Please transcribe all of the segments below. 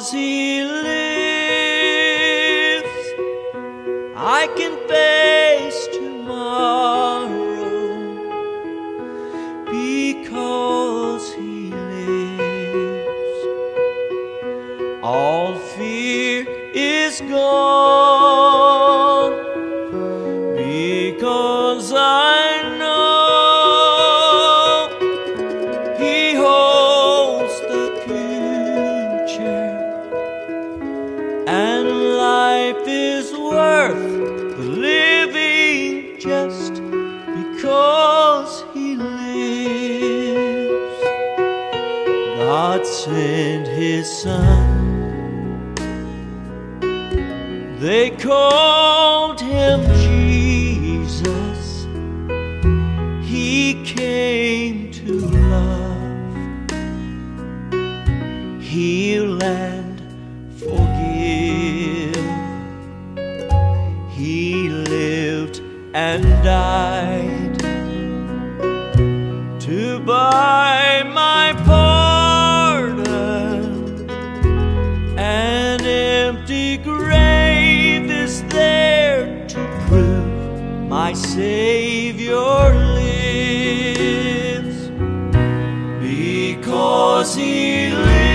because He lives, I can face tomorrow. Because He lives, all fear is gone. Because I know He holds the future, and life is worth the living just because He lives. God sent His Son, they called Him Jesus. He came to love, heal and forgive. He lived and died to buy my pardon. An empty grave is there to prove my Savior lives. Because He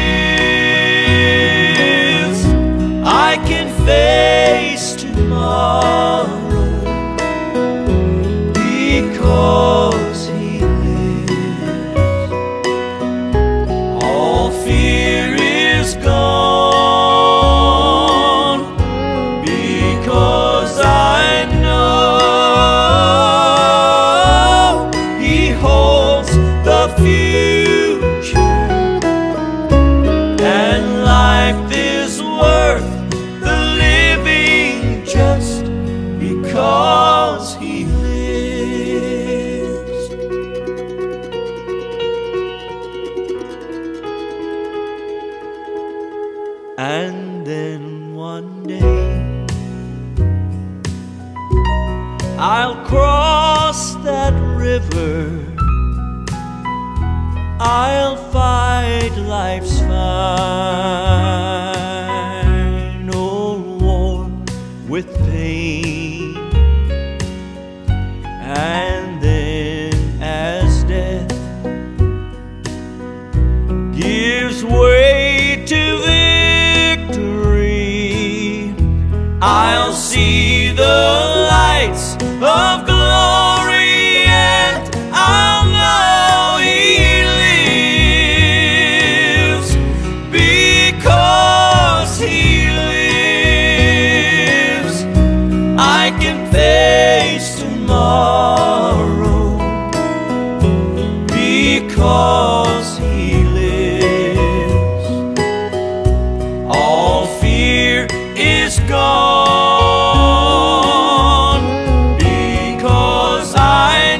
lives, I can face tomorrow. Because He lives, all fear is gone. Because I know He holds the future, and life is worth the living just because He lives. And then one day I'll cross that river, I'll fight life's final war with pain. And then as death gives way to victory, I'll see the lights of glory, and I'll know He lives. Because He lives, I can face tomorrow. Because He lives, all fear is gone. Because I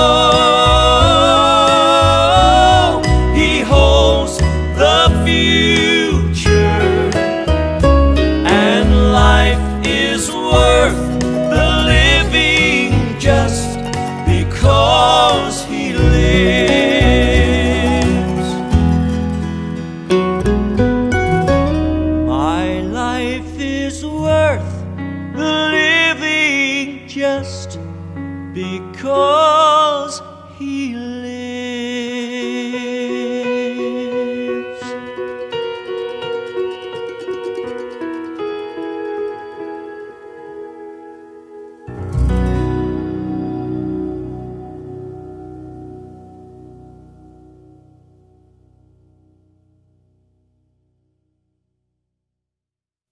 know He holds the future, and life is worth the living just because He lives. My life is worth the living just because He lives.